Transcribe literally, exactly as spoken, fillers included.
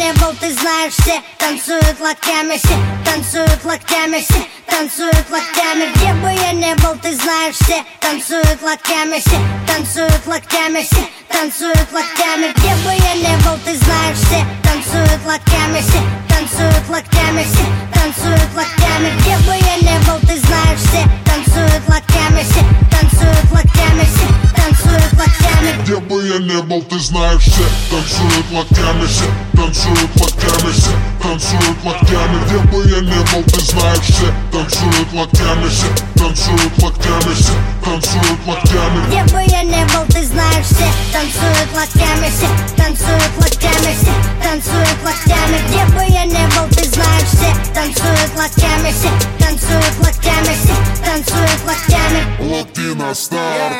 не был, ты знаешь, все танцуют локтями, все танцуют локтями, все танцуют локтями. Где бы я не был, ты знаешь, все танцуют локтями, все танцуют локтями, все танцуют локтями. Где бы я не был, ты знаешь, все танцуют локтями, все танцуют локтями, все танцуют локтями. Где бы я не был, ты знаешь, все танцуют локтями, все танцуют локтями, все танцуют локтями. Где бы я не был, ты знаешь, все танцуют локтями, все танцуют локтями, все танцуют локтями. Где бы я не был, ты знаешь, все танцуют локтями, все танцуют локтями, все танцуют локтями. Где бы я не был, ты знаешь, все танцуют локтями, все танцуют локтями, все танцуют локтями. Где бы я не был, ты знаешь, все танцуют локтями, все танцуют локтями, все танцуют локтями. Локти на старт.